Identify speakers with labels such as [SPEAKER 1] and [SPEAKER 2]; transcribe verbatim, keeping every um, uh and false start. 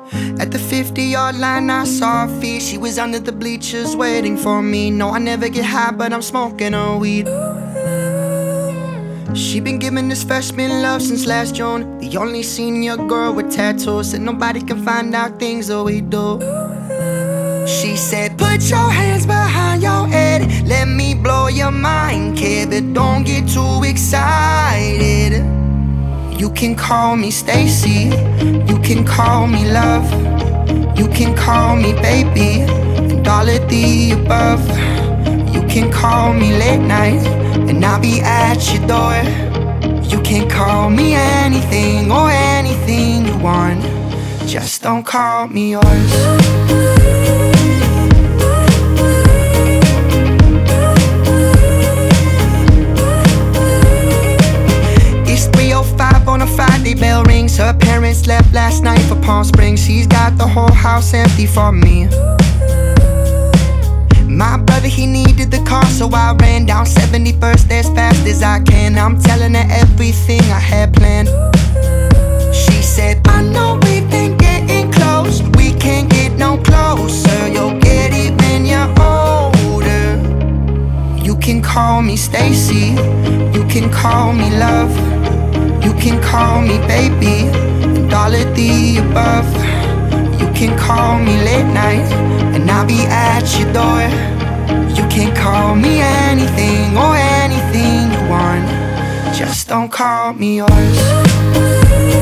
[SPEAKER 1] At the fifty-yard line I saw her feet. She was under the bleachers waiting for me. No, I never get high, but I'm smoking her weed. She been giving this freshman love since last June. The only senior girl with tattoos. Said nobody can find out things that we do. She said, put your hands behind your head, let me blow your mind, kid, but don't get too excited. You can call me Stacy, you can call me love, you can call me baby, and all of the above. You can call me late night, and I'll be at your door. You can call me anything or anything you want, just don't call me yours. On a Friday, bell rings. Her parents left last night for Palm Springs. He's got the whole house empty for me. My brother, he needed the car, so I ran down seventy-first as fast as I can. I'm telling her everything I had planned. She said, I know we've been getting close, we can't get no closer. You'll get it when you're older. You can call me Stacy, you can call me love, you can call me baby, and all of the above. You can call me late night, and I'll be at your door. You can call me anything or anything you want, just don't call me yours.